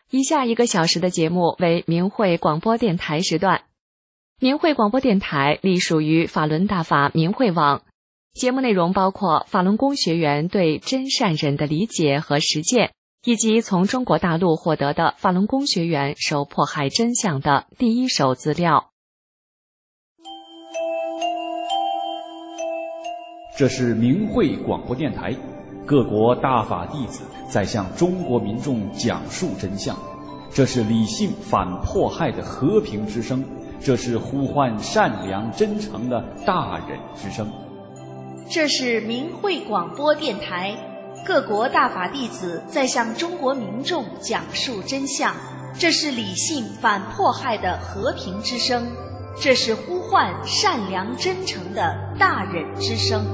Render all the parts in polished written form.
以下1个小时的节目为明慧广播电台时段。明慧广播电台隶属于法轮大法明慧网，节目内容包括法轮功学员对真善忍的理解和实践，以及从中国大陆获得的法轮功学员受迫害真相的第一手资料。 这是明慧广播电台，各国大法弟子在向中国民众讲述真相，这是理性反迫害的和平之声，这是呼唤善良真诚的大忍之声。 这是明慧广播电台，各国大法弟子在向中国民众讲述真相，这是理性反迫害的和平之声，这是呼唤善良真诚的大忍之声。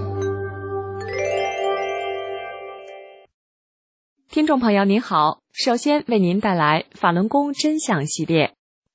听众朋友您好，首先为您带来法轮功真相系列。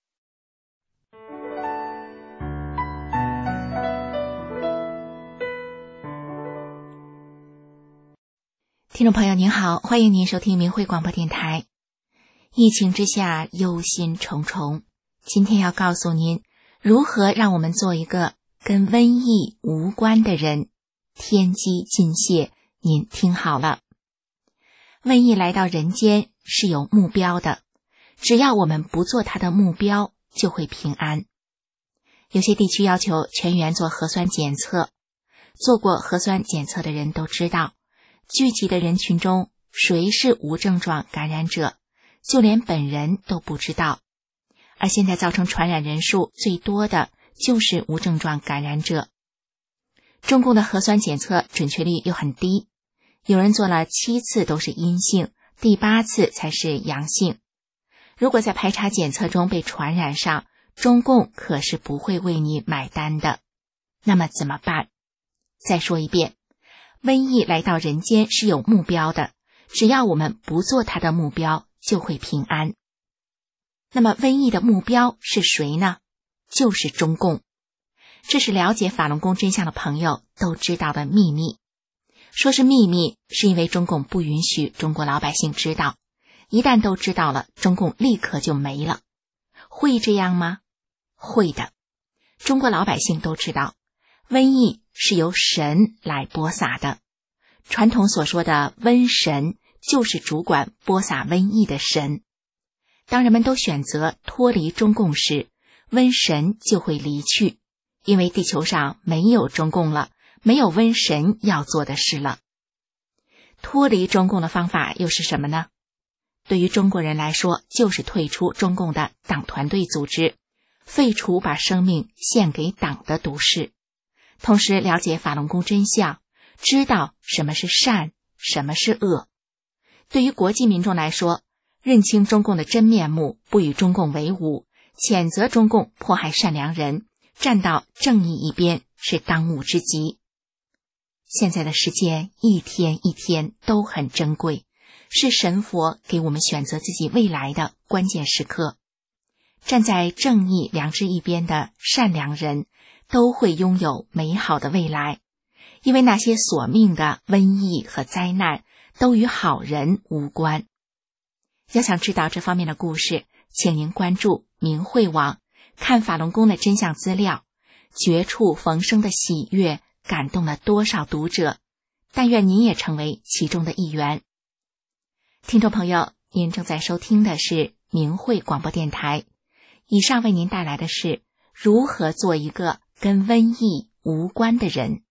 听众朋友您好，欢迎您收听明慧广播电台。疫情之下忧心忡忡，今天要告诉您如何让我们做一个跟瘟疫无关的人。天机尽泄，您听好了。瘟疫来到人间是有目标的，只要我们不做它的目标，就会平安。有些地区要求全员做核酸检测，做过核酸检测的人都知道，聚集的人群中谁是无症状感染者，就连本人都不知道。而现在造成传染人数最多的就是无症状感染者。中共的核酸检测准确率又很低，有人做了7次都是阴性，第8次才是阳性。如果在排查检测中被传染上，中共可是不会为你买单的。那么怎么办？再说一遍，瘟疫来到人间是有目标的，只要我们不做它的目标，就会平安。那么瘟疫的目标是谁呢？就是中共。这是了解法轮功真相的朋友都知道的秘密。说是秘密，是因为中共不允许中国老百姓知道，一旦都知道了，中共立刻就没了。会这样吗？会的。中国老百姓都知道，瘟疫是由神来播撒的。传统所说的瘟神，就是主管播撒瘟疫的神。当人们都选择脱离中共时，瘟神就会离去，因为地球上没有中共了，没有瘟神要做的事了。脱离中共的方法又是什么呢？对于中国人来说，就是退出中共的党团队组织，废除把生命献给党的毒誓，同时了解法轮功真相，知道什么是善，什么是恶。对于国际民众来说，认清中共的真面目，不与中共为伍，谴责中共迫害善良人，站到正义一边，是当务之急。现在的世界一天一天都很珍贵，是神佛给我们选择自己未来的关键时刻。站在正义良知一边的善良人都会拥有美好的未来，因为那些索命的瘟疫和灾难都与好人无关。要想知道这方面的故事，请您关注明慧网，看法轮功的真相资料，绝处逢生的喜悦感动了多少读者，但愿您也成为其中的一员。听众朋友，您正在收听的是明慧广播电台，以上为您带来的是如何做一个跟瘟疫无关的人。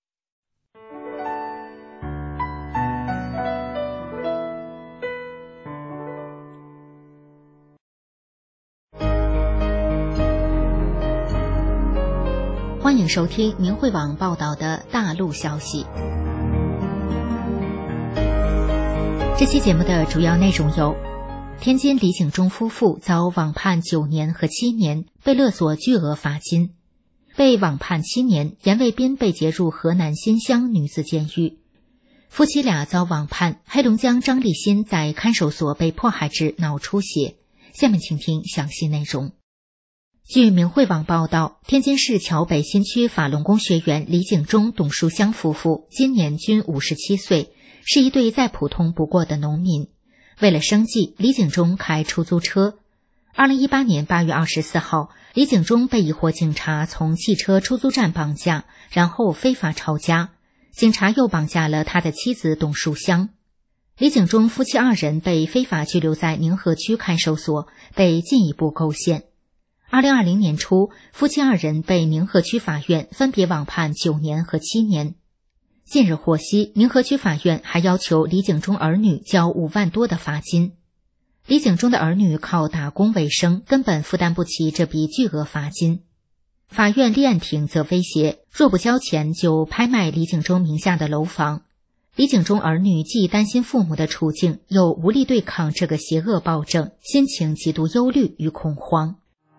欢迎收听明慧网报道的大陆消息。这期节目的主要内容有：天津李景忠夫妇遭网判9年和7年，被勒索巨额罚金；被网判7年，严卫斌被劫入河南新乡女子监狱；夫妻俩遭网判，黑龙江张立新在看守所被迫害致脑出血。下面请听详细内容。据明慧网报道，天津市桥北新区法轮功学员李景忠、董淑香夫妇今年均57岁，是一对再普通不过的农民。 为了生计，李景忠开出租车。2018年8月24号，李景忠被一伙警察从汽车出租站绑架，然后非法抄家。警察又绑架了他的妻子董淑香。李景忠夫妻2人被非法拘留在宁河区看守所，被进一步构陷。2020年初，夫妻2人被宁河区法院分别网判9年和7年。近日获悉，宁河区法院还要求李景忠儿女交5万多的罚金。李景忠的儿女靠打工为生，根本负担不起这笔巨额罚金。法院立案庭则威胁，若不交钱就拍卖李景忠名下的楼房。李景忠儿女既担心父母的处境，又无力对抗这个邪恶暴政，心情极度忧虑与恐慌。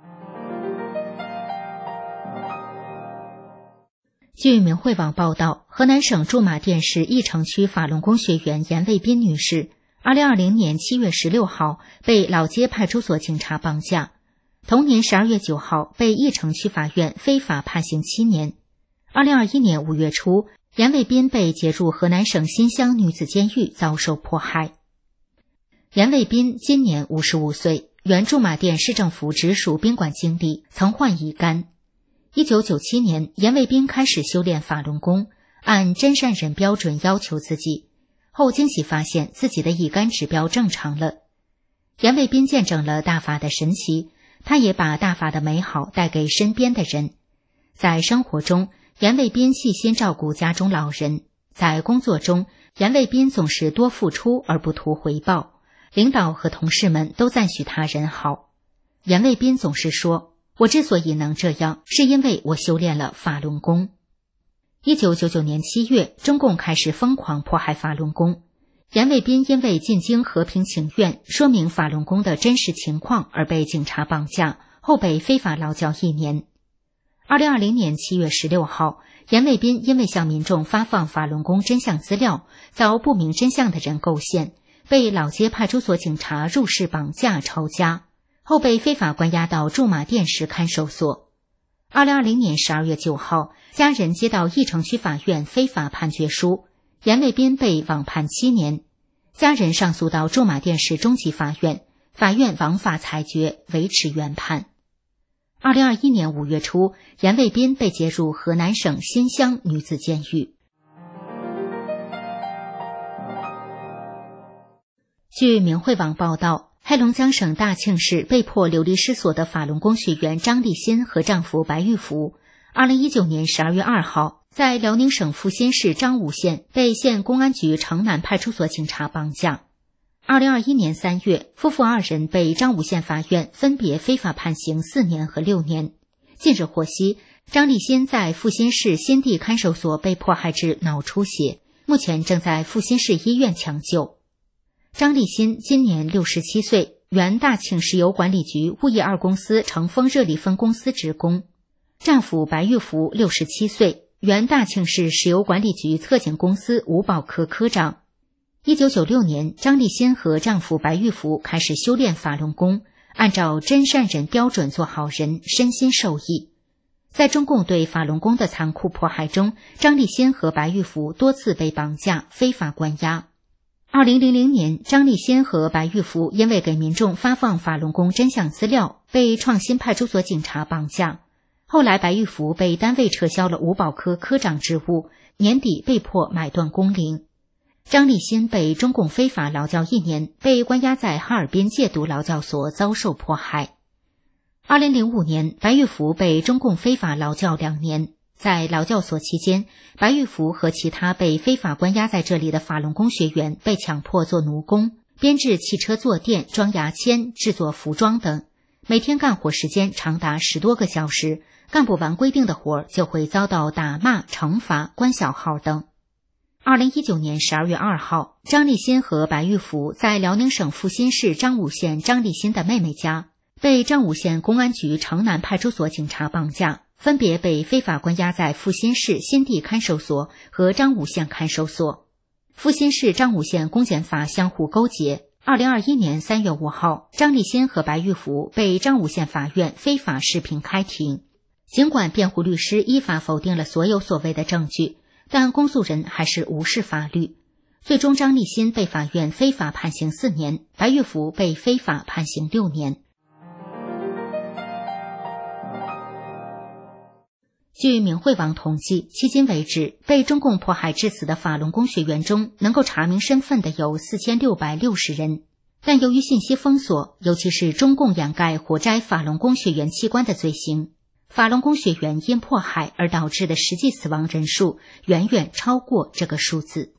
据明慧网报道，河南省驻马店市义城区法轮功学员严卫斌女士2020年7月16号被老街派出所警察绑架，同年12月9号被义城区法院非法判刑7年。2021年5月初，严卫斌被劫入河南省新乡女子监狱，遭受迫害。严卫斌今年55岁，原驻马店市政府直属宾馆经理，曾患乙肝。1997年，严卫斌开始修炼法轮功，按真善忍标准要求自己，后惊喜发现自己的乙肝指标正常了。严卫斌见证了大法的神奇，他也把大法的美好带给身边的人。在生活中，严卫斌细心照顾家中老人；在工作中，严卫斌总是多付出而不图回报，领导和同事们都赞许他人好。严卫斌总是说，我之所以能这样，是因为我修炼了法轮功。1999年7月，中共开始疯狂迫害法轮功。严卫斌因为进京和平请愿，说明法轮功的真实情况而被警察绑架，后被非法劳教1年。2020年7月16号，严卫斌因为向民众发放法轮功真相资料，遭不明真相的人构陷，被老街派出所警察入室绑架抄家，后被非法关押到驻马店市看守所。2020年12月9号，家人接到义城区法院非法判决书，严卫斌被网判7年。家人上诉到驻马店市中级法院，法院枉法裁决，维持原判。2021年5月初，严卫斌被劫入河南省新乡女子监狱。据明慧网报道，黑龙江省大庆市被迫流离失所的法轮功学员张立新和丈夫白玉福，2019年12月2号，在辽宁省阜新市张武县被县公安局城南派出所警察绑架。2021年3月，夫妇2人被张武县法院分别非法判刑4年和6年。近日获悉，张立新在阜新市新地看守所被迫害致脑出血，目前正在阜新市医院抢救。张立新今年67岁，原大庆石油管理局物业2公司成丰热力分公司职工。丈夫白玉福67岁，原大庆市石油管理局测检公司五保科科长。1996年，张立新和丈夫白玉福开始修炼法轮功，按照真善忍标准做好人，身心受益。在中共对法轮功的残酷迫害中，张立新和白玉福多次被绑架、非法关押。2000年，张立新和白玉福因为给民众发放法轮功真相资料，被创新派出所警察绑架。后来白玉福被单位撤销了五保科科长职务，年底被迫买断工龄。张立新被中共非法劳教1年，被关押在哈尔滨戒毒劳教所，遭受迫害。2005年，白玉福被中共非法劳教2年。在劳教所期间，白玉福和其他被非法关押在这里的法轮功学员被强迫做奴工，编制汽车坐垫、装牙签、制作服装等，每天干活时间长达10多个小时，干不完规定的活就会遭到打骂、惩罚、关小号等。2019年12月2号，张立新和白玉福在辽宁省阜新市张武县张立新的妹妹家，被张武县公安局城南派出所警察绑架，分别被非法关押在阜新市新地看守所和张武县看守所。阜新市张武县公检法相互勾结。2021年3月5号，张立新和白玉福被张武县法院非法视频开庭。尽管辩护律师依法否定了所有所谓的证据，但公诉人还是无视法律。 最终张立新被法院非法判刑4年，白玉福被非法判刑6年。据明慧网统计，迄今为止，被中共迫害致死的法轮功学员中，能够查明身份的有4660人。但由于信息封锁，尤其是中共掩盖活摘法轮功学员器官的罪行，法轮功学员因迫害而导致的实际死亡人数远远超过这个数字。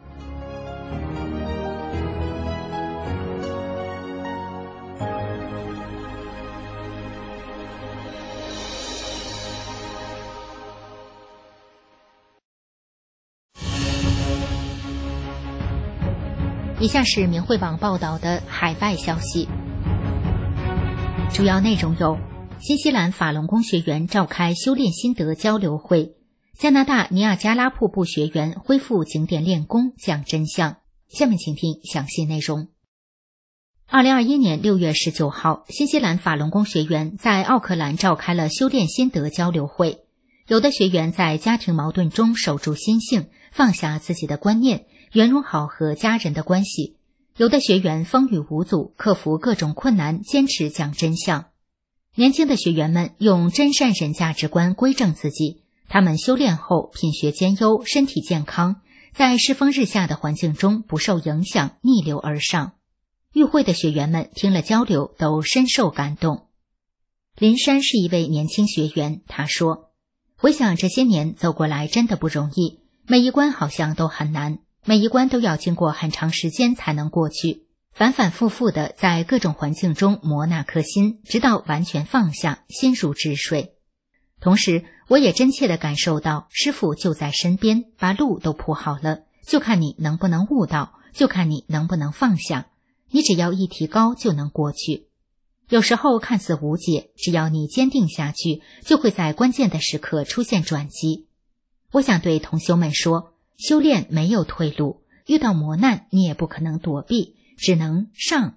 以下是明慧网报道的海外消息，主要内容有：新西兰法轮功学员召开修炼心得交流会，加拿大尼亚加拉瀑布学员恢复景点练功讲真相。下面请听详细内容。2021年6月19号，新西兰法轮功学员在奥克兰召开了修炼心得交流会。有的学员在家庭矛盾中守住心性，放下自己的观念，圆融好和家人的关系；有的学员风雨无阻，克服各种困难，坚持讲真相。年轻的学员们用真善忍价值观规正自己，他们修炼后品学兼优，身体健康，在世风日下的环境中不受影响，逆流而上。与会的学员们听了交流都深受感动。林珊是一位年轻学员，他说：回想这些年走过来真的不容易，每一关好像都很难，每一关都要经过很长时间才能过去，反反复复的在各种环境中磨那颗心，直到完全放下，心如止水。同时我也真切地感受到师父就在身边，把路都铺好了，就看你能不能悟到，就看你能不能放下，你只要一提高就能过去。有时候看似无解，只要你坚定下去，就会在关键的时刻出现转机。我想对同修们说，修炼没有退路，遇到磨难你也不可能躲避，只能上。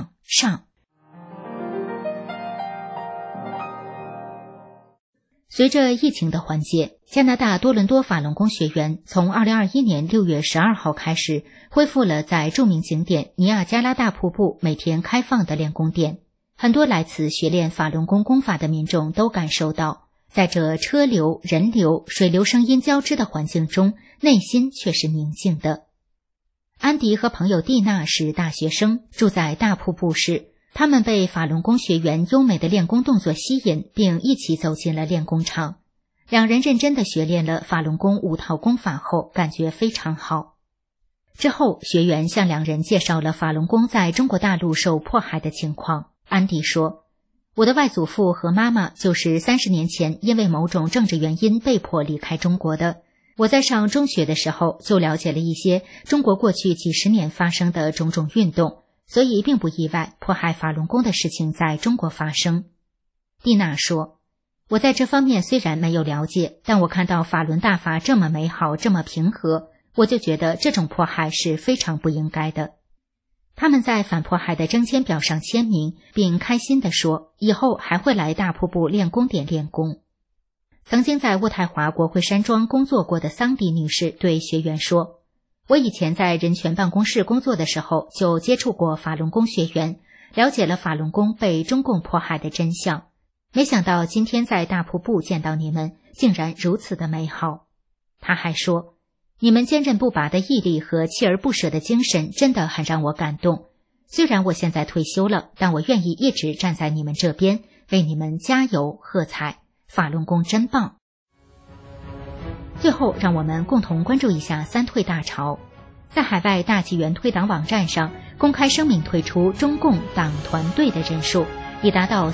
随着疫情的缓解，加拿大多伦多法轮功学员从2021年6月12号开始恢复了在著名景点尼亚加拉大瀑布每天开放的练功点。很多来此学练法轮功功法的民众都感受到，在这车流、人流、水流声音交织的环境中，内心却是宁静的。安迪和朋友蒂娜是大学生，住在大瀑布市。他们被法轮功学员优美的练功动作吸引，并一起走进了练功场。两人认真地学练了法轮功5套功法后，感觉非常好。之后，学员向两人介绍了法轮功在中国大陆受迫害的情况。安迪说：我的外祖父和妈妈就是30年前因为某种政治原因被迫离开中国的。我在上中学的时候就了解了一些中国过去几十年发生的种种运动，所以并不意外迫害法轮功的事情在中国发生。蒂娜说：我在这方面虽然没有了解，但我看到法轮大法这么美好，这么平和，我就觉得这种迫害是非常不应该的。他们在反迫害的征签表上签名，并开心地说以后还会来大瀑布练功点练功。曾经在渥太华国会山庄工作过的桑迪女士对学员说：我以前在人权办公室工作的时候就接触过法轮功学员，了解了法轮功被中共迫害的真相，没想到今天在大瀑布见到你们竟然如此的美好。她还说，你们坚韧不拔的毅力和锲而不舍的精神真的很让我感动。虽然我现在退休了，但我愿意一直站在你们这边，为你们加油喝彩。法轮功真棒。最后，让我们共同关注一下三退大潮。在海外大纪元退党网站上公开声明退出中共党团队的人数已达到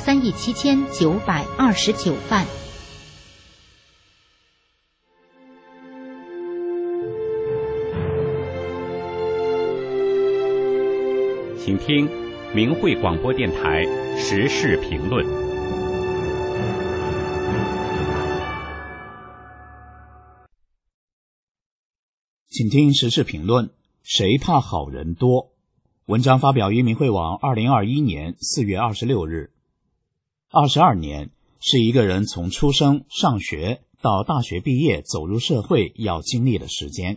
37929万。 请听明慧广播电台时事评论。 请听时事评论，谁怕好人多？文章发表于明慧网2021年4月26日。22年是一个人从出生、上学到大学毕业走入社会要经历的时间，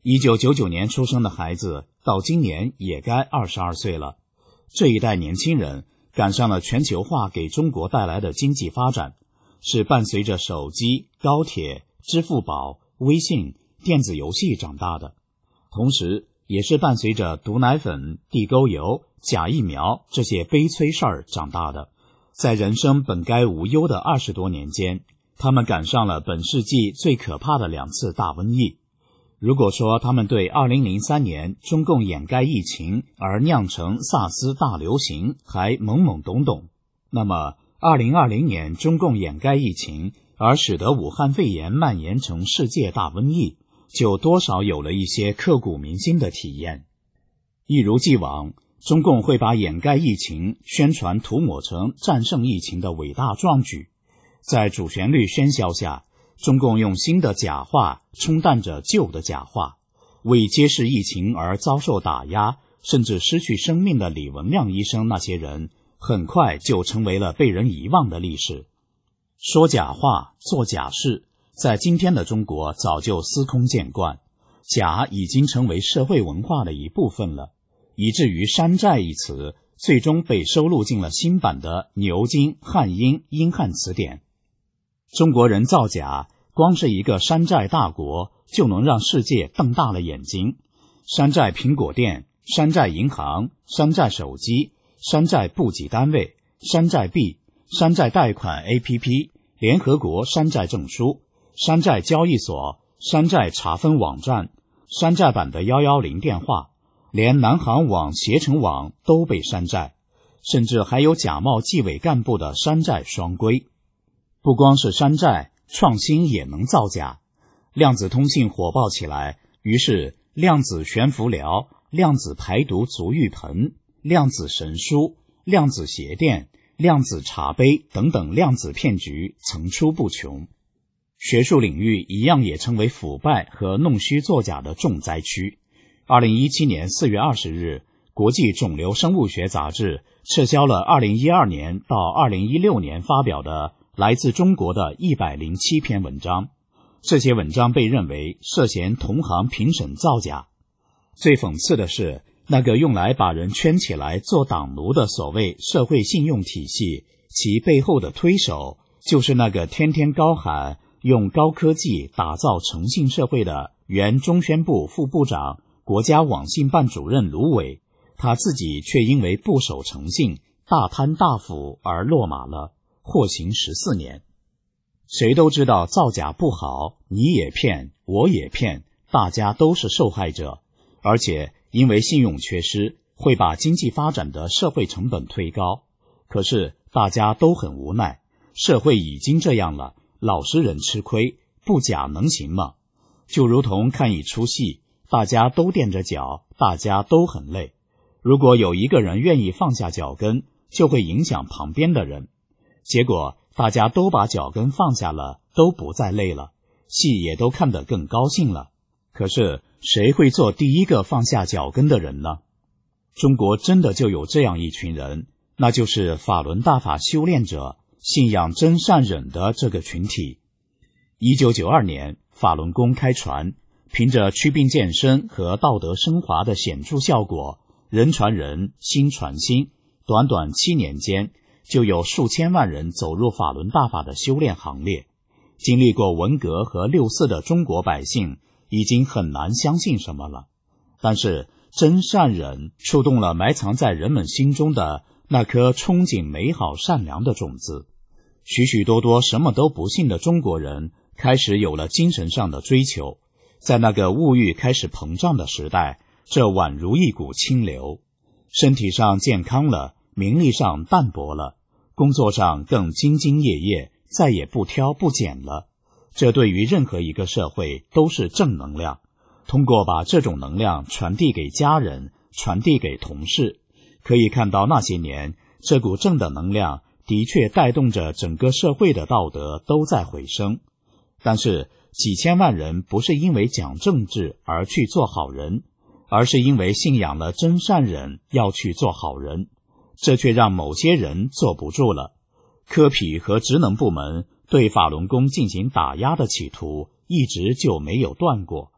1999年出生的孩子到今年也该22岁了。这一代年轻人赶上了全球化给中国带来的经济发展，是伴随着手机、高铁、支付宝、微信、电子游戏长大的，同时也是伴随着毒奶粉、地沟油、假疫苗这些悲催事儿长大的。在人生本该无忧的20多年间，他们赶上了本世纪最可怕的2次大瘟疫。如果说他们对2003年中共掩盖疫情而酿成萨斯大流行还懵懵懂懂，那么2020年中共掩盖疫情而使得武汉肺炎蔓延成世界大瘟疫，就多少有了一些刻骨铭心的体验。一如既往，中共会把掩盖疫情宣传涂抹成战胜疫情的伟大壮举，在主旋律喧嚣下，中共用新的假话冲淡着旧的假话，为揭示疫情而遭受打压甚至失去生命的李文亮医生那些人，很快就成为了被人遗忘的历史。说假话做假事，在今天的中国早就司空见惯，假已经成为社会文化的一部分了，以至于山寨一词最终被收录进了新版的牛津汉英英汉词典。中国人造假，光是一个山寨大国就能让世界瞪大了眼睛。山寨苹果店、山寨银行、山寨手机、山寨部级单位、山寨币、山寨贷款 APP、联合国山寨证书、山寨交易所、山寨查分网站、山寨版的110电话，连南航网、携程网都被山寨，甚至还有假冒纪委干部的山寨双规。不光是山寨，创新也能造假。量子通信火爆起来，于是量子悬浮疗、量子排毒足浴盆、量子神书、量子鞋垫、量子茶杯等等量子骗局层出不穷。学术领域一样也成为腐败和弄虚作假的重灾区。2017年4月20日，国际肿瘤生物学杂志撤销了2012年到2016年发表的来自中国的107篇文章，这些文章被认为涉嫌同行评审造假。最讽刺的是，那个用来把人圈起来做党奴的所谓社会信用体系，其背后的推手就是那个天天高喊用高科技打造诚信社会的原中宣部副部长、国家网信办主任卢伟，他自己却因为不守诚信、大贪大腐而落马了，获刑14年。谁都知道造假不好，你也骗，我也骗，大家都是受害者。而且因为信用缺失，会把经济发展的社会成本推高。可是大家都很无奈，社会已经这样了，老实人吃亏，不假能行吗？就如同看一出戏，大家都垫着脚，大家都很累。如果有一个人愿意放下脚跟，就会影响旁边的人。结果大家都把脚跟放下了，都不再累了，戏也都看得更高兴了。可是谁会做第一个放下脚跟的人呢？中国真的就有这样一群人，那就是法轮大法修炼者，信仰真善忍的这个群体。1992年，法轮功开传，凭着祛病健身和道德升华的显著效果，人传人，心传心，短短7年间，就有数千万人走入法轮大法的修炼行列。经历过文革和64的中国百姓已经很难相信什么了，但是真善忍触动了埋藏在人们心中的那颗憧憬美好善良的种子。许许多多什么都不信的中国人开始有了精神上的追求，在那个物欲开始膨胀的时代，这宛如一股清流。身体上健康了，名利上淡薄了，工作上更兢兢业业，再也不挑不拣了。这对于任何一个社会都是正能量。通过把这种能量传递给家人，传递给同事，可以看到那些年，这股正的能量的确带动着整个社会的道德都在回升。但是几千万人不是因为讲政治而去做好人，而是因为信仰了真善忍要去做好人，这却让某些人坐不住了。科痞和职能部门对法轮功进行打压的企图一直就没有断过。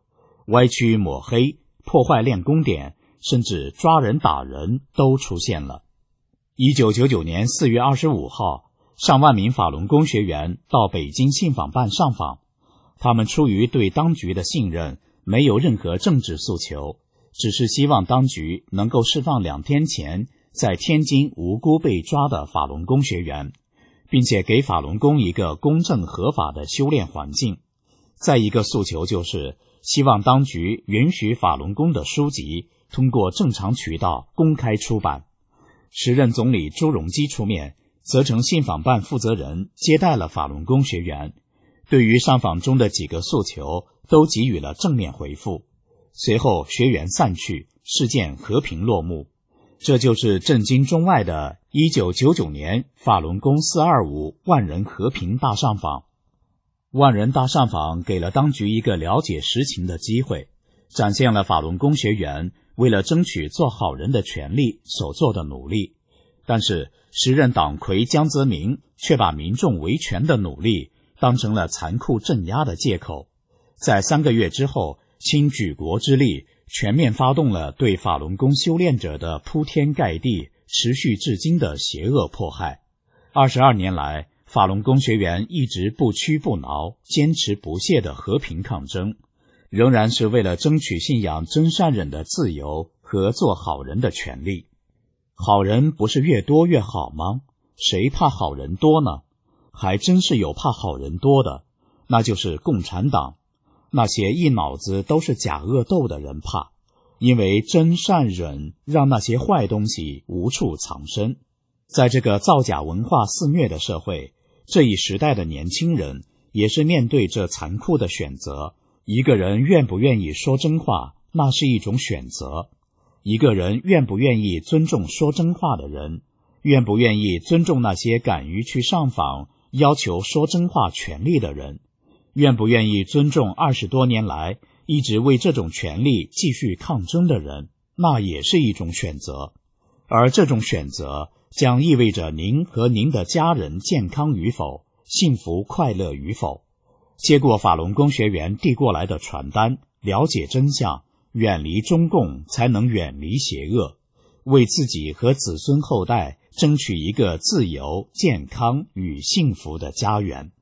歪曲抹黑、破坏练功点，甚至抓人打人都出现了。1999年4月25号，上万名法轮功学员到北京信访办上访，他们出于对当局的信任，没有任何政治诉求，只是希望当局能够释放2天前在天津无辜被抓的法轮功学员，并且给法轮功一个公正合法的修炼环境。再一个诉求就是希望当局允许法轮功的书籍通过正常渠道公开出版。时任总理朱镕基出面，责成信访办负责人接待了法轮功学员，对于上访中的几个诉求都给予了正面回复。随后学员散去，事件和平落幕。这就是震惊中外的1999年法轮功425万人和平大上访。万人大上访给了当局一个了解实情的机会，展现了法轮功学员为了争取做好人的权利所做的努力。但是时任党魁江泽民却把民众维权的努力当成了残酷镇压的借口，在3个月之后，倾举国之力全面发动了对法轮功修炼者的铺天盖地、持续至今的邪恶迫害。22年来，法轮功学员一直不屈不挠，坚持不懈的和平抗争，仍然是为了争取信仰真善忍的自由和做好人的权利。好人不是越多越好吗？谁怕好人多呢？还真是有怕好人多的，那就是共产党。那些一脑子都是假恶斗的人怕，因为真善忍让那些坏东西无处藏身。在这个造假文化肆虐的社会，这一时代的年轻人也是面对这残酷的选择。一个人愿不愿意说真话，那是一种选择。一个人愿不愿意尊重说真话的人，愿不愿意尊重那些敢于去上访要求说真话权利的人，愿不愿意尊重20多年来一直为这种权利继续抗争的人，那也是一种选择。而这种选择将意味着您和您的家人健康与否，幸福快乐与否。接过法轮功学员递过来的传单，了解真相，远离中共，才能远离邪恶，为自己和子孙后代争取一个自由、健康与幸福的家园。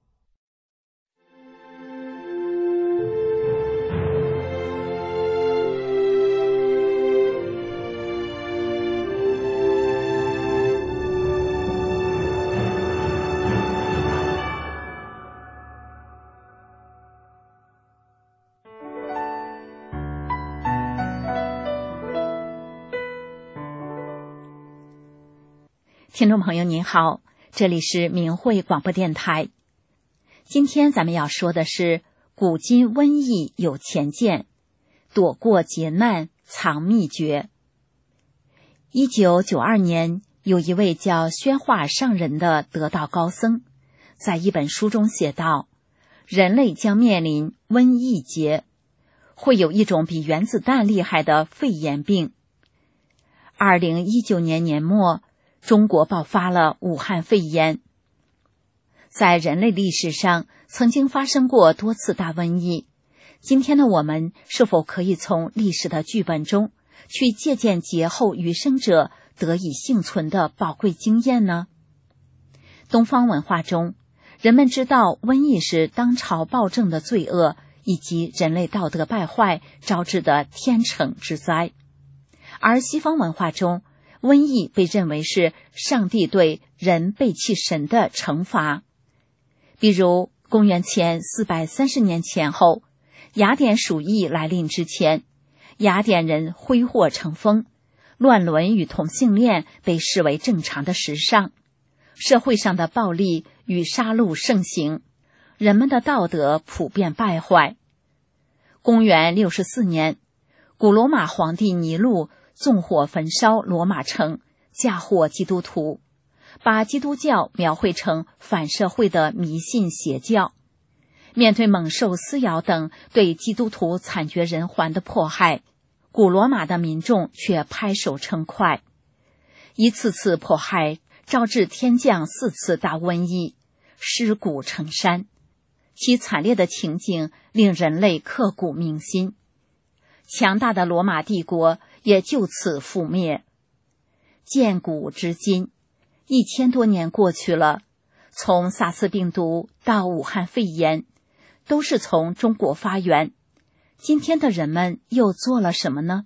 听众朋友您好，这里是明慧广播电台。今天咱们要说的是古今瘟疫有前见，躲过劫难藏秘诀。1992年，有一位叫宣化上人的得道高僧，在一本书中写道，人类将面临瘟疫劫，会有一种比原子弹厉害的肺炎病。2019年年末，中国爆发了武汉肺炎。在人类历史上曾经发生过多次大瘟疫，今天的我们是否可以从历史的剧本中去借鉴劫后余生者得以幸存的宝贵经验呢？东方文化中，人们知道瘟疫是当朝暴政的罪恶以及人类道德败坏招致的天惩之灾，而西方文化中，瘟疫被认为是上帝对人背弃神的惩罚。比如公元前430年前后，雅典鼠疫来临之前，雅典人挥霍成风，乱伦与同性恋被视为正常的时尚，社会上的暴力与杀戮盛行，人们的道德普遍败坏。公元64年，古罗马皇帝尼禄纵火焚烧罗马城，嫁祸基督徒，把基督教描绘成反社会的迷信邪教。面对猛兽撕咬等对基督徒惨绝人寰的迫害，古罗马的民众却拍手称快。一次次迫害招致天降4次大瘟疫，尸骨成山，其惨烈的情景令人类刻骨铭心。 强大的罗马帝国也就此覆灭。建古至今，1000多年过去了，从萨斯病毒到武汉肺炎，都是从中国发源。今天的人们又做了什么呢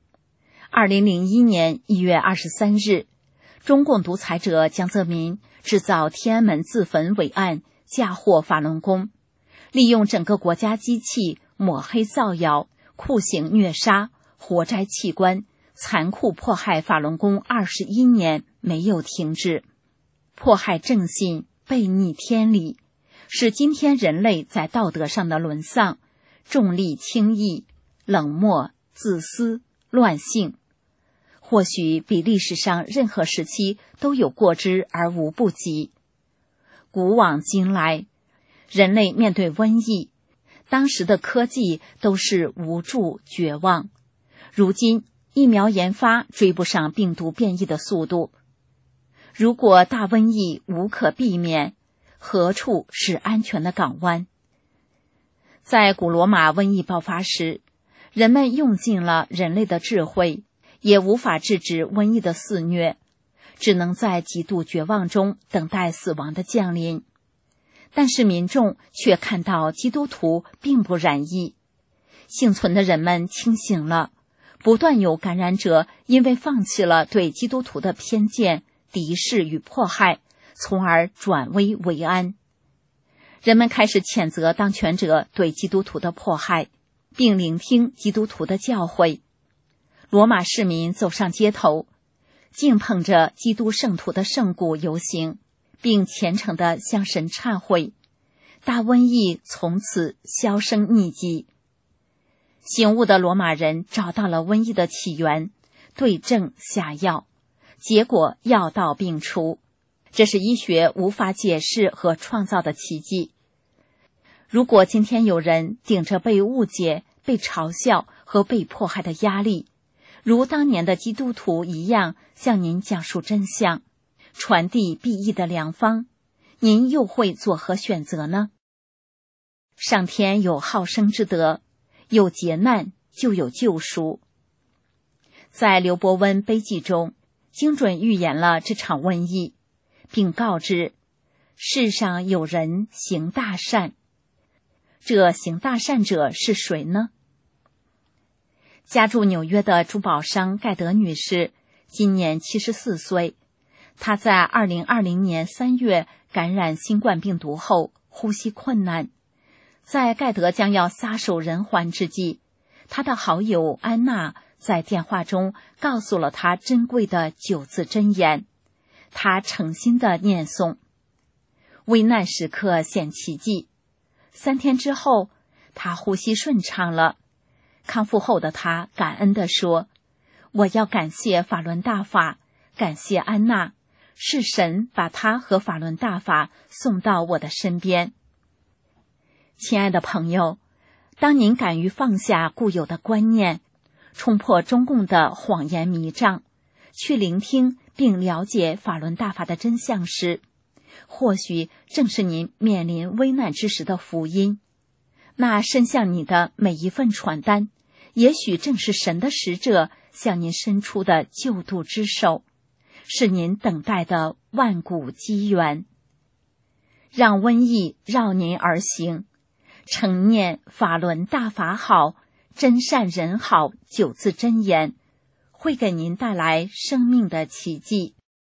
？2001年1月23日，中共独裁者江泽民制造天安门自焚伪案，嫁祸法轮功，利用整个国家机器抹黑造谣，酷刑虐杀，活摘器官，残酷迫害法轮功21年没有停止，迫害正信，背逆天理，使今天人类在道德上的沦丧，重利轻义，冷漠，自私，乱性，或许比历史上任何时期都有过之而无不及。古往今来，人类面对瘟疫，当时的科技都是无助绝望，如今疫苗研发追不上病毒变异的速度。如果大瘟疫无可避免，何处是安全的港湾？在古罗马瘟疫爆发时，人们用尽了人类的智慧，也无法制止瘟疫的肆虐，只能在极度绝望中等待死亡的降临。但是民众却看到基督徒并不染疫，幸存的人们清醒了，不断有感染者因为放弃了对基督徒的偏见、敌视与迫害，从而转危为安。人们开始谴责当权者对基督徒的迫害，并聆听基督徒的教诲。罗马市民走上街头，敬捧着基督圣徒的圣骨游行，并虔诚地向神忏悔。大瘟疫从此销声匿迹。醒悟的罗马人找到了瘟疫的起源，对症下药，结果药到病除。这是医学无法解释和创造的奇迹。如果今天有人顶着被误解、被嘲笑和被迫害的压力，如当年的基督徒一样向您讲述真相，传递裨益的良方，您又会作何选择呢？上天有好生之德，有劫难就有救赎。在刘伯温悲记中，精准预言了这场瘟疫，并告知世上有人行大善。这行大善者是谁呢？家住纽约的珠宝商盖德女士今年74岁，她在2020年3月感染新冠病毒后呼吸困难，在盖德将要撒手人寰之际，她的好友安娜在电话中告诉了她珍贵的9字真言，她诚心地念诵。危难时刻显奇迹，3天之后，她呼吸顺畅了。康复后的她感恩地说：“我要感谢法轮大法，感谢安娜，是神把她和法轮大法送到我的身边。”亲爱的朋友，当您敢于放下固有的观念，冲破中共的谎言迷障，去聆听并了解法轮大法的真相时，或许正是您面临危难之时的福音。那伸向你的每一份传单，也许正是神的使者向您伸出的救度之手，是您等待的万古机缘。让瘟疫绕您而行，诚念法轮大法好，真善人好9字真言，会给您带来生命的奇迹。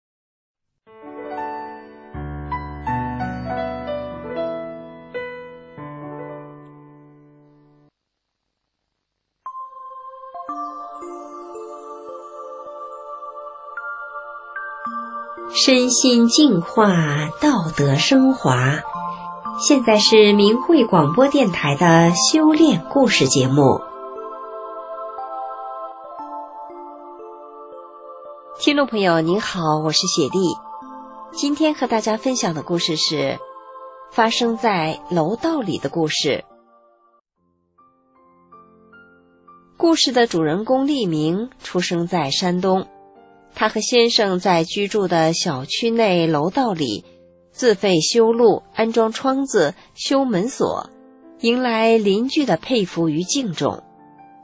身心净化，道德升华。现在是明慧广播电台的修炼故事节目。听众朋友您好，我是雪莉。今天和大家分享的故事是发生在楼道里的故事。故事的主人公利明出生在山东，他和先生在居住的小区内楼道里自费修路、安装窗子、修门锁，迎来邻居的佩服与敬重。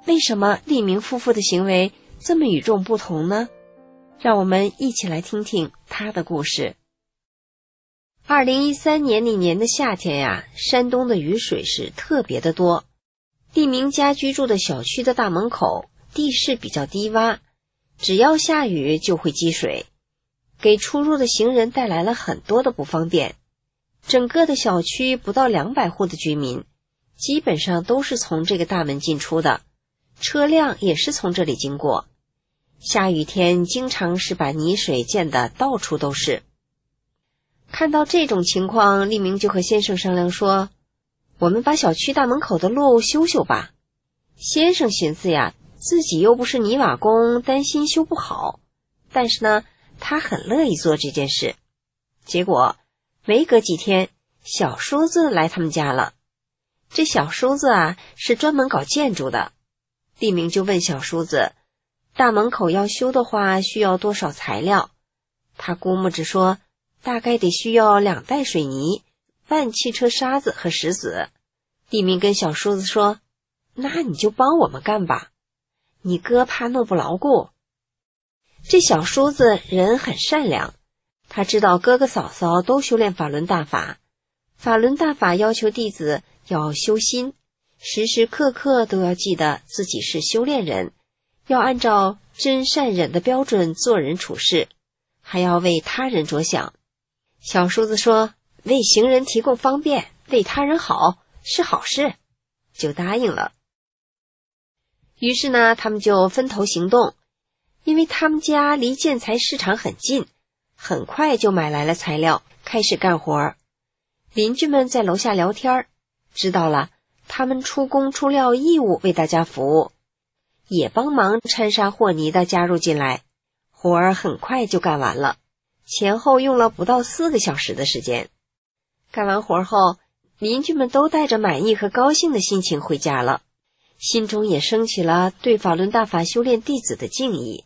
为什么利明夫妇的行为这么与众不同呢？让我们一起来听听他的故事。2013年那年的夏天呀，山东的雨水是特别的多。利明家居住的小区的大门口地势比较低洼，只要下雨就会积水，给出入的行人带来了很多的不方便。整个的小区不到200户的居民，基本上都是从这个大门进出的，车辆也是从这里经过。下雨天经常是把泥水溅得到处都是。看到这种情况，利明就和先生商量说，我们把小区大门口的路修修吧。先生寻思呀，自己又不是泥瓦工，担心修不好，但是呢，他很乐意做这件事。结果没隔几天，小叔子来他们家了。这小叔子啊，是专门搞建筑的。利明就问小叔子，大门口要修的话需要多少材料？他估摸着说，大概得需要2袋水泥、半汽车沙子和石子。利明跟小叔子说，那你就帮我们干吧，你哥怕弄不牢固。这小叔子人很善良，他知道哥哥嫂嫂都修炼法轮大法，法轮大法要求弟子要修心，时时刻刻都要记得自己是修炼人，要按照真善忍的标准做人处事，还要为他人着想。小叔子说，为行人提供方便，为他人好是好事，就答应了。于是呢，他们就分头行动，因为他们家离建材市场很近，很快就买来了材料，开始干活。邻居们在楼下聊天，知道了他们出工出料义务为大家服务，也帮忙掺沙和泥的加入进来，活儿很快就干完了，前后用了不到4个小时的时间。干完活后，邻居们都带着满意和高兴的心情回家了，心中也升起了对法轮大法修炼弟子的敬意。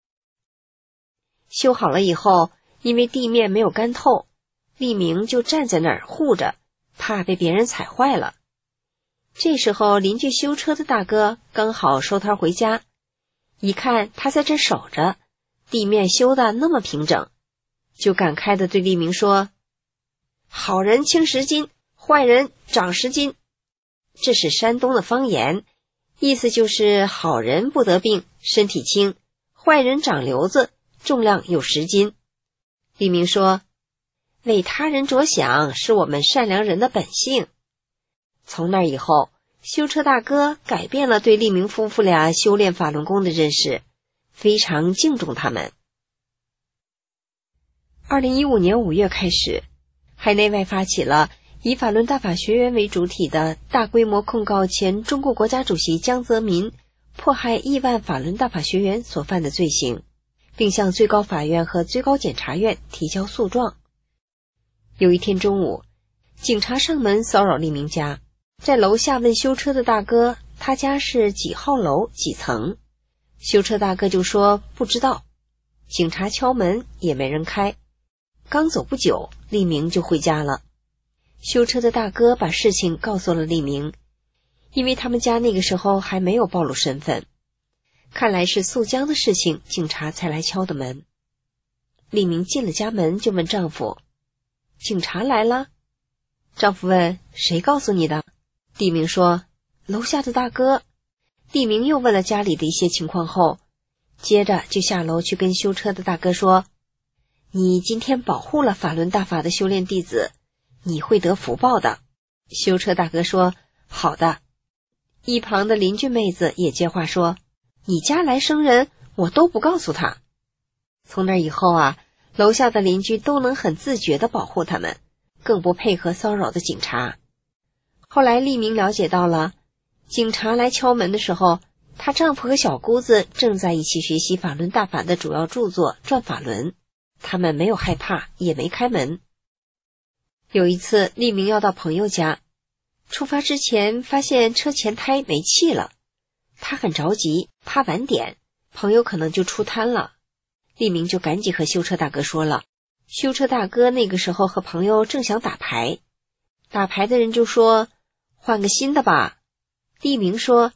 修好了以后，因为地面没有干透，利明就站在那儿护着，怕被别人踩坏了。这时候邻居修车的大哥刚好收摊回家，一看他在这守着，地面修得那么平整，就感慨地对利明说，好人轻10斤，坏人长10斤。这是山东的方言，意思就是好人不得病，身体轻，坏人长瘤子，重量有10斤。利明说，为他人着想是我们善良人的本性。从那以后，修车大哥改变了对利明夫妇俩修炼法轮功的认识，非常敬重他们。2015年5月开始，海内外发起了以法轮大法学员为主体的大规模控告前中国国家主席江泽民迫害亿万法轮大法学员所犯的罪行，并向最高法院和最高检察院提交诉状。有一天中午，警察上门骚扰利明家，在楼下问修车的大哥，他家是几号楼几层？修车大哥就说不知道。警察敲门也没人开。刚走不久，利明就回家了。修车的大哥把事情告诉了利明，因为他们家那个时候还没有暴露身份，看来是诉江的事情，警察才来敲的门。利明进了家门就问丈夫，警察来了？丈夫问，谁告诉你的？利明说，楼下的大哥。利明又问了家里的一些情况后，接着就下楼去跟修车的大哥说，你今天保护了法轮大法的修炼弟子，你会得福报的。修车大哥说，好的。一旁的邻居妹子也接话说，你家来生人，我都不告诉他。从那以后啊，楼下的邻居都能很自觉地保护他们，更不配合骚扰的警察。后来利明了解到了，警察来敲门的时候，她丈夫和小姑子正在一起学习法轮大法的主要著作《转法轮》，他们没有害怕，也没开门。有一次，利明要到朋友家，出发之前发现车前胎没气了，他很着急，怕晚点朋友可能就出摊了。利明就赶紧和修车大哥说了。修车大哥那个时候和朋友正想打牌，打牌的人就说，换个新的吧。利明说，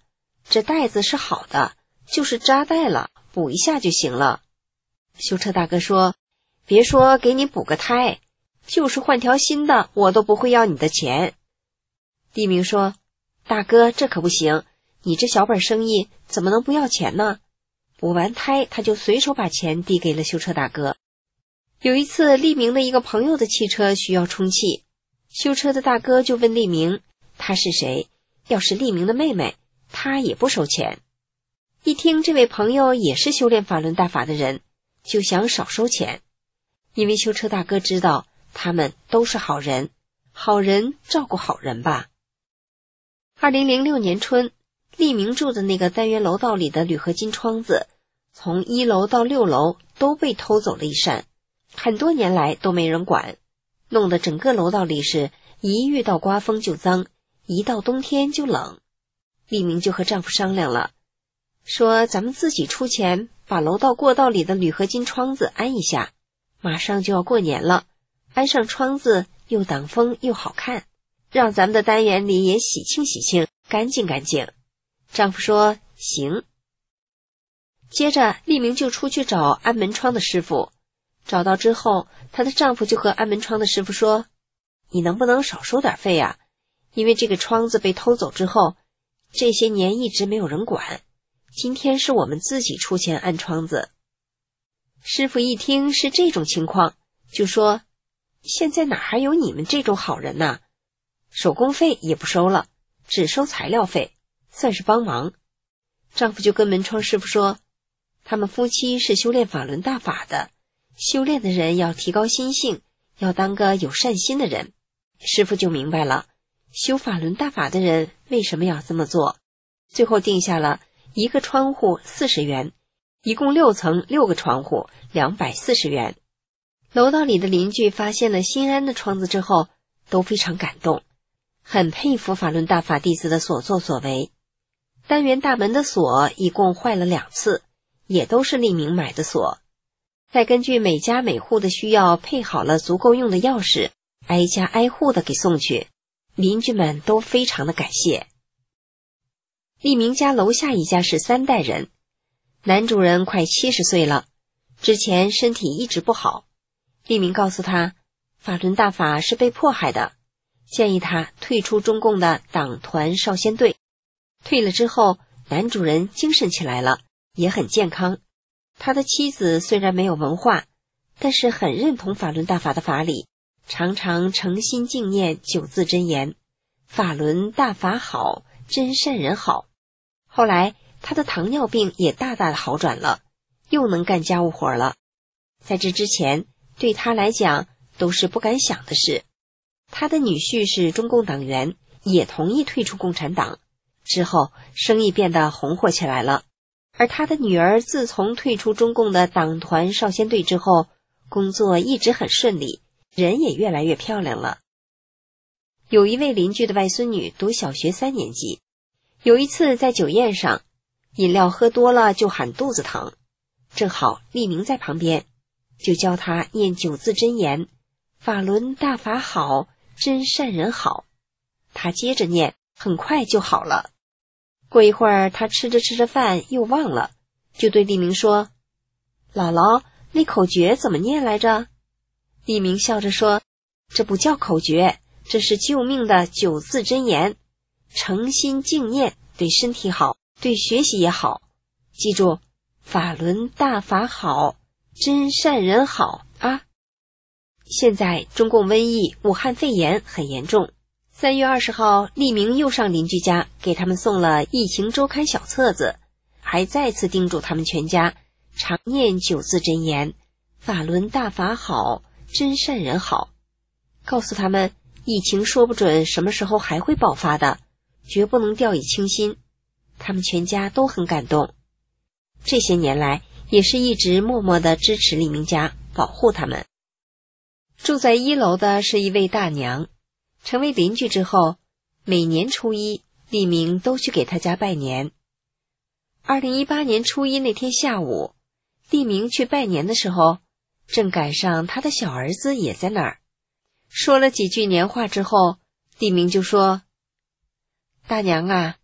这带子是好的，就是扎带了，补一下就行了。修车大哥说，别说给你补个胎，就是换条新的，我都不会要你的钱。利明说，大哥，这可不行，你这小本生意怎么能不要钱呢？补完胎，他就随手把钱递给了修车大哥。有一次，利明的一个朋友的汽车需要充气，修车的大哥就问利明，他是谁？要是利明的妹妹，他也不收钱。一听这位朋友也是修炼法轮大法的人，就想少收钱，因为修车大哥知道他们都是好人，好人照顾好人吧。2006年春，利明住的那个单元楼道里的铝合金窗子，从1楼到6楼都被偷走了一扇，很多年来都没人管，弄得整个楼道里是一遇到刮风就脏，一到冬天就冷。利明就和丈夫商量了，说咱们自己出钱把楼道过道里的铝合金窗子安一下，马上就要过年了，安上窗子又挡风又好看，让咱们的单元里也喜庆喜庆，干净干净。丈夫说行。接着利明就出去找安门窗的师傅，找到之后，她的丈夫就和安门窗的师傅说，你能不能少收点费啊？因为这个窗子被偷走之后，这些年一直没有人管，今天是我们自己出钱安窗子。师傅一听是这种情况，就说，现在哪还有你们这种好人呐？手工费也不收了，只收材料费，算是帮忙。丈夫就跟门窗师傅说，他们夫妻是修炼法轮大法的，修炼的人要提高心性，要当个有善心的人。师傅就明白了，修法轮大法的人为什么要这么做。最后定下了一个窗户40元，一共6层6个窗户240元。楼道里的邻居发现了新安的窗子之后，都非常感动，很佩服法轮大法弟子的所作所为。单元大门的锁一共坏了2次，也都是利明买的锁。再根据每家每户的需要配好了足够用的钥匙，挨家挨户的给送去，邻居们都非常的感谢。利明家楼下一家是3代人，男主人快70岁了，之前身体一直不好。利明告诉他，法轮大法是被迫害的，建议他退出中共的党团少先队。退了之后，男主人精神起来了，也很健康。他的妻子虽然没有文化，但是很认同法轮大法的法理，常常诚心敬念9字真言，法轮大法好，真善人好。后来他的糖尿病也大大的好转了，又能干家务活了。在这之前，对他来讲都是不敢想的事。他的女婿是中共党员，也同意退出共产党，之后生意变得红火起来了。而他的女儿自从退出中共的党团少先队之后，工作一直很顺利，人也越来越漂亮了。有一位邻居的外孙女读小学3年级，有一次在酒宴上，饮料喝多了就喊肚子疼，正好利明在旁边，就教他念9字真言，法轮大法好，真善人好。他接着念，很快就好了。过一会儿，他吃着饭又忘了，就对利明说，姥姥，那口诀怎么念来着？利明笑着说，这不叫口诀，这是救命的9字真言，诚心敬念，对身体好，对学习也好。记住，法轮大法好，真善人好啊！现在中共瘟疫武汉肺炎很严重，3月20号，利明又上邻居家给他们送了疫情周刊小册子，还再次叮嘱他们全家常念9字真言，法轮大法好，真善人好，告诉他们疫情说不准什么时候还会爆发的，绝不能掉以轻心。他们全家都很感动，这些年来也是一直默默地支持利明家，保护他们。住在1楼的是一位大娘，成为邻居之后，每年初1，利明都去给他家拜年。2018年初1那天下午，利明去拜年的时候，正赶上他的小儿子也在那儿。说了几句年话之后，利明就说，大娘啊，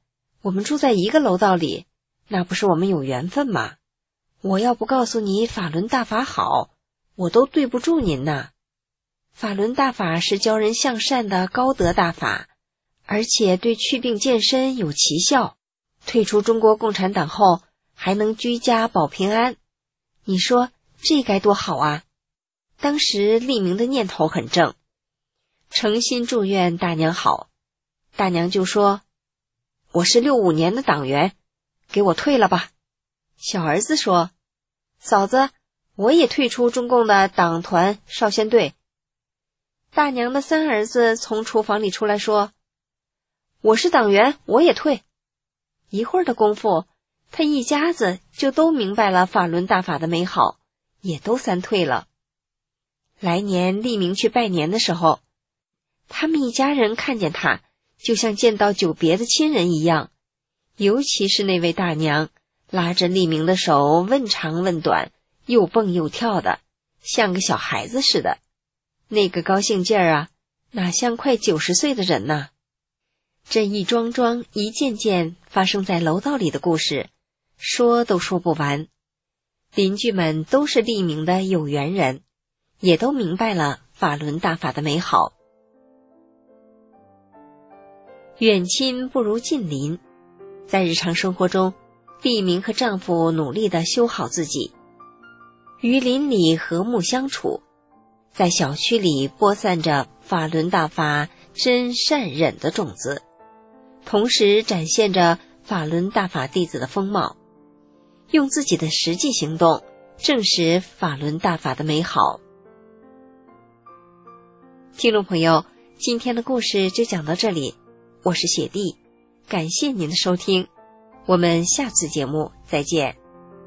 我们住在一个楼道里，那不是我们有缘分吗？我要不告诉你法轮大法好，我都对不住您呐。法轮大法是教人向善的高德大法，而且对祛病健身有奇效。退出中国共产党后，还能居家保平安。你说这该多好啊！当时立明的念头很正，诚心祝愿大娘好。大娘就说：我是65年的党员，给我退了吧。小儿子说：嫂子，我也退出中共的党团少先队。大娘的3儿子从厨房里出来说：我是党员，我也退。一会儿的功夫，他一家子就都明白了法轮大法的美好，也都3退了。来年立明去拜年的时候，他们一家人看见他，就像见到久别的亲人一样，尤其是那位大娘，拉着立明的手问长问短，又蹦又跳的，像个小孩子似的。那个高兴劲儿啊，哪像快90岁的人呐。这一桩桩一件件发生在楼道里的故事，说都说不完。邻居们都是立明的有缘人，也都明白了法轮大法的美好。远亲不如近邻，在日常生活中，立明和丈夫努力地修好自己，与邻里和睦相处，在小区里播散着法轮大法真善忍的种子，同时展现着法轮大法弟子的风貌，用自己的实际行动证实法轮大法的美好。听众朋友，今天的故事就讲到这里，我是雪莉，感谢您的收听，我们下次节目再见。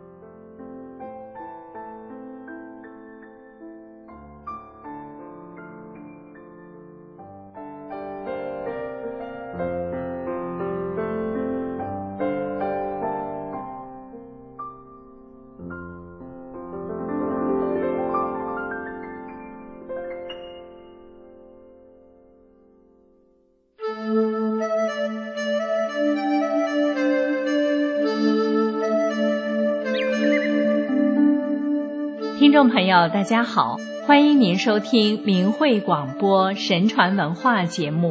听众朋友大家好，欢迎您收听明慧广播神传文化节目。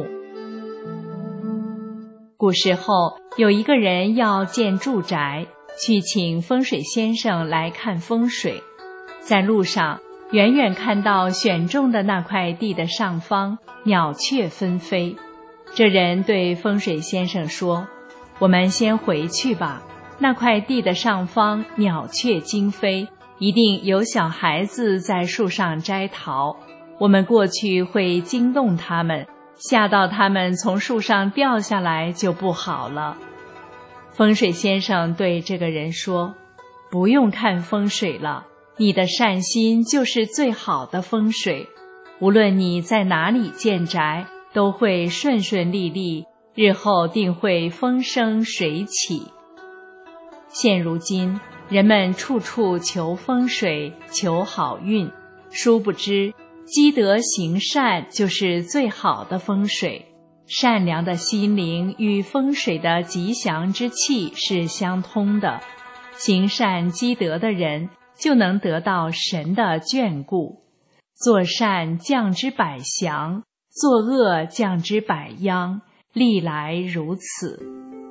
古时候有一个人要建住宅，去请风水先生来看风水。在路上远远看到选中的那块地的上方鸟雀纷飞，这人对风水先生说：我们先回去吧，那块地的上方鸟雀惊飞，一定有小孩子在树上摘桃，我们过去会惊动他们，吓到他们从树上掉下来就不好了。风水先生对这个人说：不用看风水了，你的善心就是最好的风水，无论你在哪里建宅，都会顺顺利利，日后定会风生水起。现如今人们处处求风水，求好运，殊不知积德行善就是最好的风水。善良的心灵与风水的吉祥之气是相通的，行善积德的人就能得到神的眷顾。做善降之百祥，作恶降之百殃，历来如此。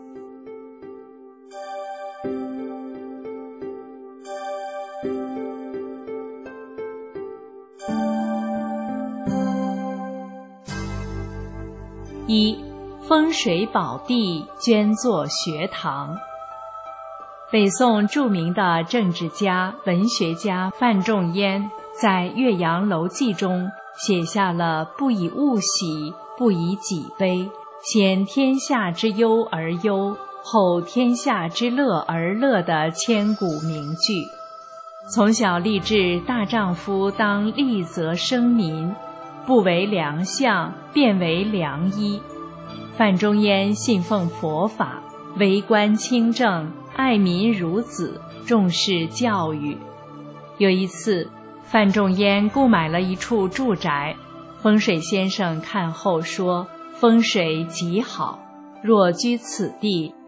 一、风水宝地捐作学堂。北宋著名的政治家、文学家范仲淹在《岳阳楼记》中写下了“不以物喜，不以己悲，先天下之忧而忧，后天下之乐而乐”的千古名句。从小立志大丈夫当立则生民，不为良相，便为良医。范仲淹信奉佛法，为官清正，爱民如子，重视教育。有一次，范仲淹购买了一处住宅，风水先生看后说：风水极好，若居此地，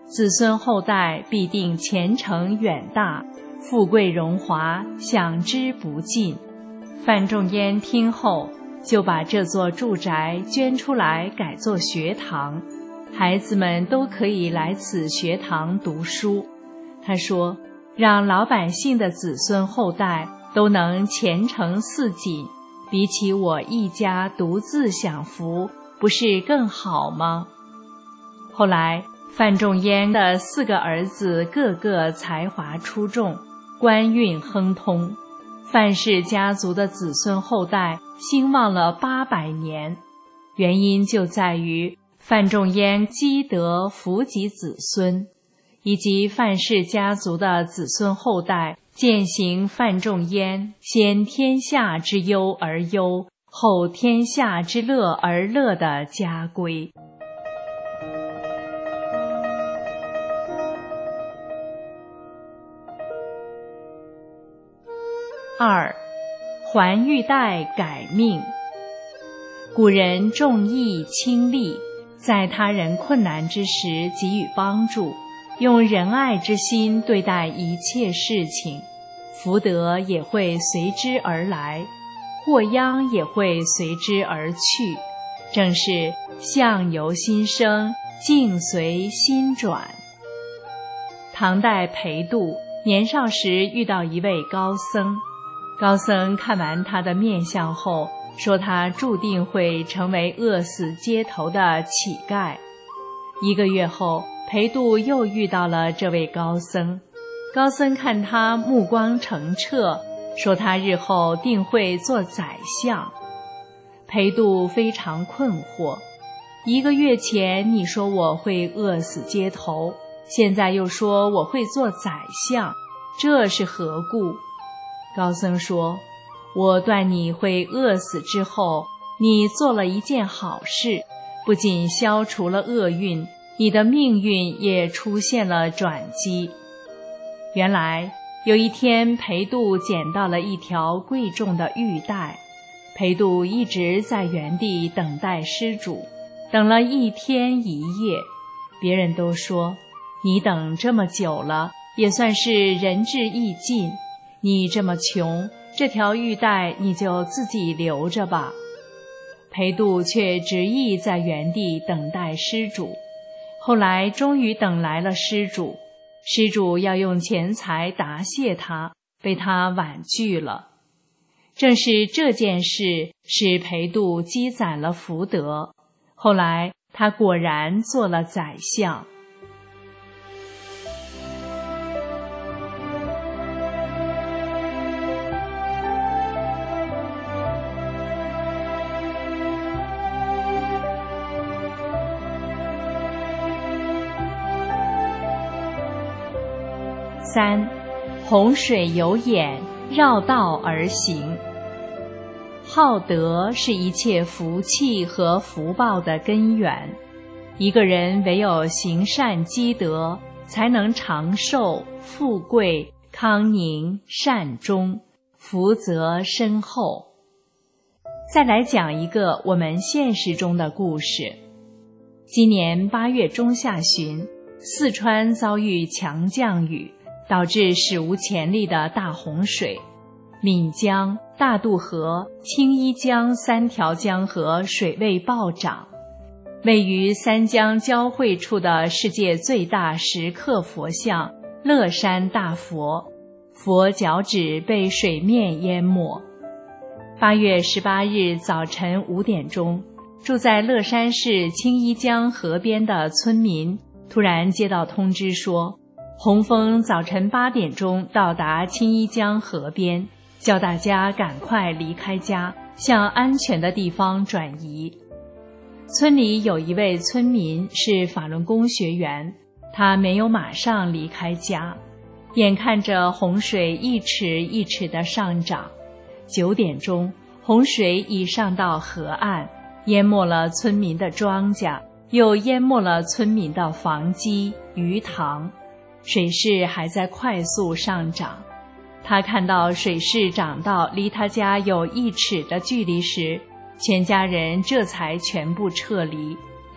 子孙后代必定前程远大，富贵荣华，享之不尽。范仲淹听后，就把这座住宅捐出来改作学堂，孩子们都可以来此学堂读书。他说，让老百姓的子孙后代都能前程似锦，比起我一家独自享福，不是更好吗？后来范仲淹的4个儿子个个才华出众，官运亨通，范氏家族的子孙后代兴旺了800年。原因就在于范仲淹积德福及子孙，以及范氏家族的子孙后代践行范仲淹先天下之忧而忧，后天下之乐而乐的家规。2. 还玉带改命。古人重义轻利，在他人困难之时给予帮助，用仁爱之心对待一切事情，福德也会随之而来，祸殃也会随之而去，正是相由心生，境随心转。唐代裴度年少时遇到一位高僧，高僧看完他的面相后，说他注定会成为饿死街头的乞丐。1个月后，裴度又遇到了这位高僧，高僧看他目光澄澈，说他日后定会做宰相。裴度非常困惑，1个月前你说我会饿死街头，现在又说我会做宰相，这是何故？高僧说，我断你会饿死之后，你做了一件好事，不仅消除了厄运，你的命运也出现了转机。原来有一天，裴度捡到了一条贵重的玉带，裴度一直在原地等待施主，等了1天1夜。别人都说，你等这么久了，也算是仁至义尽，你这么穷，这条玉带你就自己留着吧。裴度却执意在原地等待施主，后来终于等来了施主，施主要用钱财答谢他，被他婉拒了。正是这件事使裴度积攒了福德，后来他果然做了宰相。3. 洪水有眼，绕道而行。好德是一切福气和福报的根源，一个人唯有行善积德，才能长寿、富贵、康宁、善终，福泽深厚。再来讲一个我们现实中的故事。今年8月中下旬，四川遭遇强降雨，导致史无前例的大洪水，岷江、大渡河、青衣江3条江河水位暴涨。位于3江交汇处的世界最大石刻佛像乐山大佛，佛脚趾被水面淹没。8月18日早晨5点钟，住在乐山市青衣江河边的村民突然接到通知说，洪峰早晨8点钟到达青衣江河边，叫大家赶快离开家，向安全的地方转移。村里有一位村民是法轮功学员，他没有马上离开家，眼看着洪水一尺一尺的上涨。9点钟，洪水已上到河岸，淹没了村民的庄稼，又淹没了村民的房基、鱼塘。水势还在快速上涨，他看到水势涨到离他家有1尺的距离时，全家人这才全部撤离，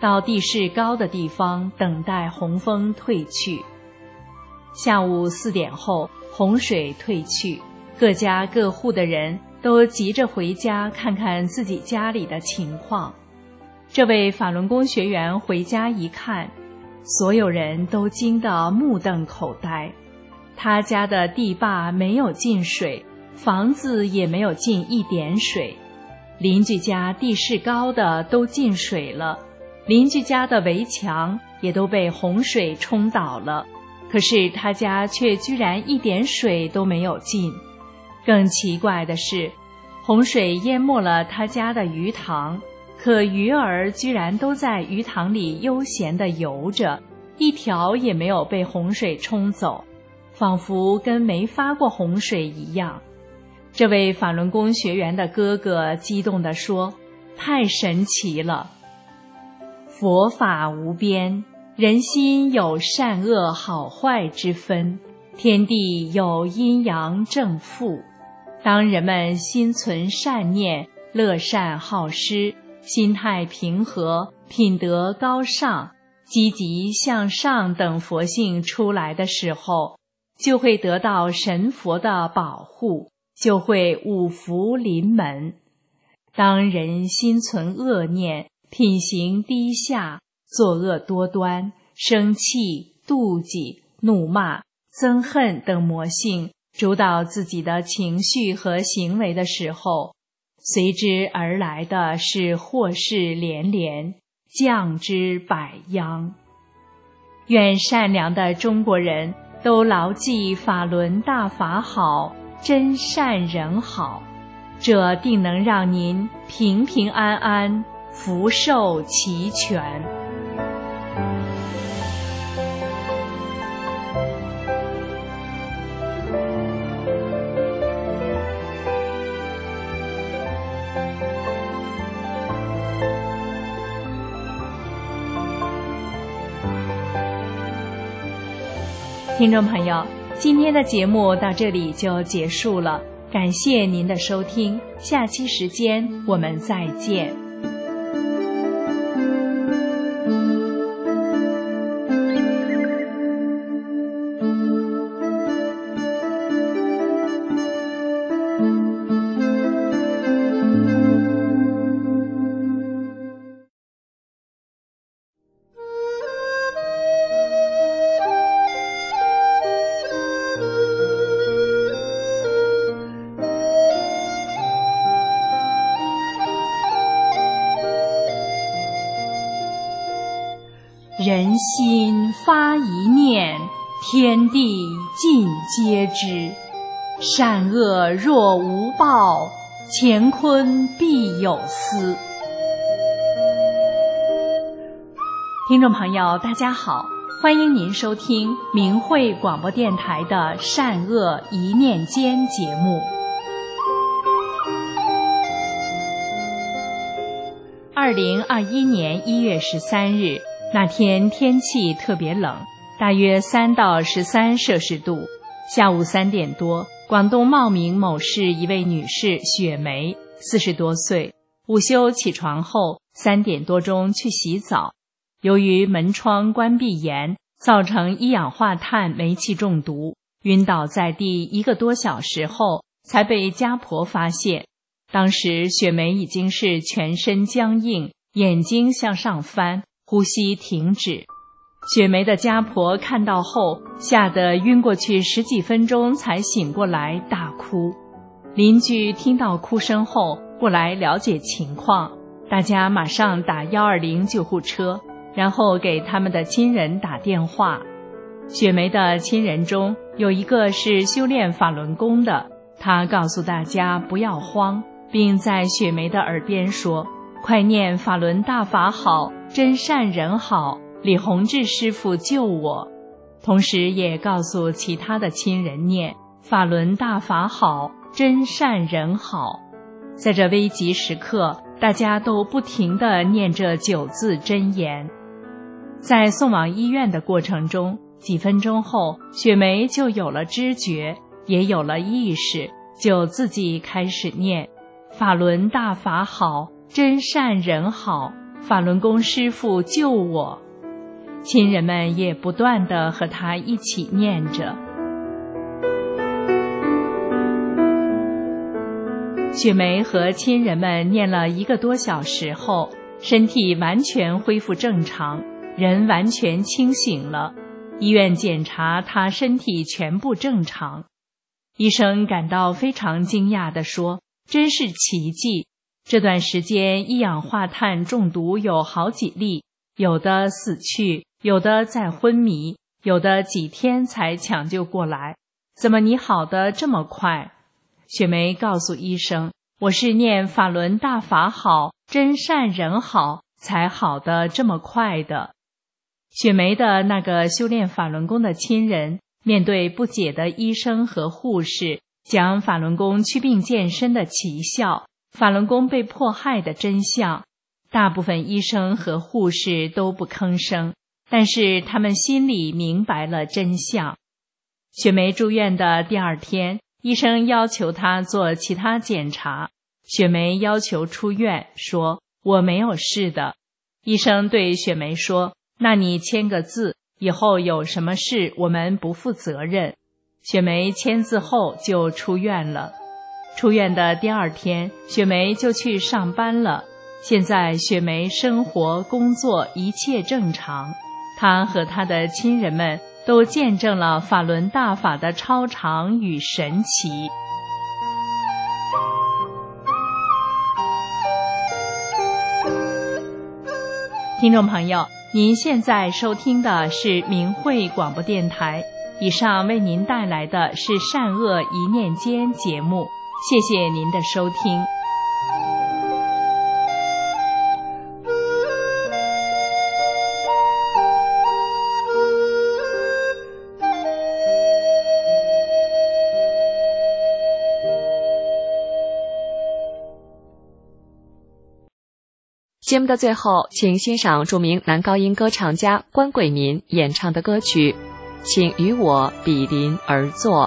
到地势高的地方等待洪峰退去。下午4点后，洪水退去，各家各户的人都急着回家看看自己家里的情况。这位法轮功学员回家一看，所有人都惊得目瞪口呆。他家的地坝没有进水，房子也没有进一点水，邻居家地势高的都进水了，邻居家的围墙也都被洪水冲倒了，可是他家却居然一点水都没有进。更奇怪的是，洪水淹没了他家的鱼塘，可鱼儿居然都在鱼塘里悠闲地游着，一条也没有被洪水冲走，仿佛跟没发过洪水一样。这位法轮功学员的哥哥激动地说：“太神奇了！佛法无边，人心有善恶好坏之分，天地有阴阳正负。当人们心存善念，乐善好施，心态平和，品德高尚，积极向上等佛性出来的时候，就会得到神佛的保护，就会五福临门。当人心存恶念，品行低下，作恶多端，生气、妒忌、怒骂、憎恨等魔性主导自己的情绪和行为的时候，随之而来的是祸事连连，降之百殃。愿善良的中国人都牢记法轮大法好，真善人好，这定能让您平平安安，福寿齐全。听众朋友，今天的节目到这里就结束了，感谢您的收听，下期时间我们再见。人心发一念，天地尽皆知。善恶若无报，乾坤必有私。听众朋友，大家好，欢迎您收听明慧广播电台的善恶一念间节目。2021年1月13日，那天天气特别冷，大约3到13摄氏度。下午3点多，广东茂名某市一位女士雪梅，40多岁，午休起床后3点多钟去洗澡，由于门窗关闭严，造成一氧化碳煤气中毒，晕倒在地1个多小时后才被家婆发现。当时雪梅已经是全身僵硬，眼睛向上翻，呼吸停止。雪梅的家婆看到后，吓得晕过去10几分钟才醒过来，大哭。邻居听到哭声后过来了解情况，大家马上打120救护车，然后给他们的亲人打电话。雪梅的亲人中有一个是修炼法轮功的，他告诉大家不要慌，并在雪梅的耳边说：快念法轮大法好，真善人好，李洪志师父救我。同时也告诉其他的亲人念法轮大法好，真善人好。在这危急时刻，大家都不停地念着9字真言。在送往医院的过程中，几分钟后，雪梅就有了知觉，也有了意识，就自己开始念法轮大法好，真善人好， 法轮功师父救我！亲人们也不断地和他一起念着。雪梅和亲人们念了1个多小时后，身体完全恢复正常，人完全清醒了。医院检查她身体全部正常。医生感到非常惊讶地说：“真是奇迹！这段时间一氧化碳中毒有好几例，有的死去，有的在昏迷，有的几天才抢救过来。怎么你好得这么快？”雪梅告诉医生：“我是念法轮大法好，真善人好，才好得这么快的。”雪梅的那个修炼法轮功的亲人，面对不解的医生和护士，讲法轮功祛病健身的奇效，法轮功被迫害的真相。大部分医生和护士都不吭声，但是他们心里明白了真相。雪梅住院的第2天，医生要求她做其他检查，雪梅要求出院，说：“我没有事的。”医生对雪梅说：“那你签个字，以后有什么事我们不负责任。”雪梅签字后就出院了。出院的第2天，雪梅就去上班了。现在雪梅生活工作一切正常，她和她的亲人们都见证了法轮大法的超常与神奇。听众朋友，您现在收听的是明慧广播电台，以上为您带来的是善恶一念间节目，谢谢您的收听。 节目的最后，请欣赏著名男高音歌唱家关贵民演唱的歌曲《请与我比邻而坐》。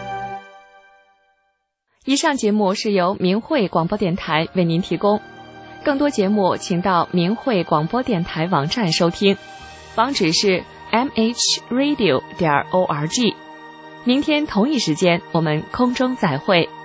以上节目是由明慧广播电台为您提供。 更多节目请到明慧广播电台网站收听，网址是 mhradio.org。明天同一时间我们空中再会。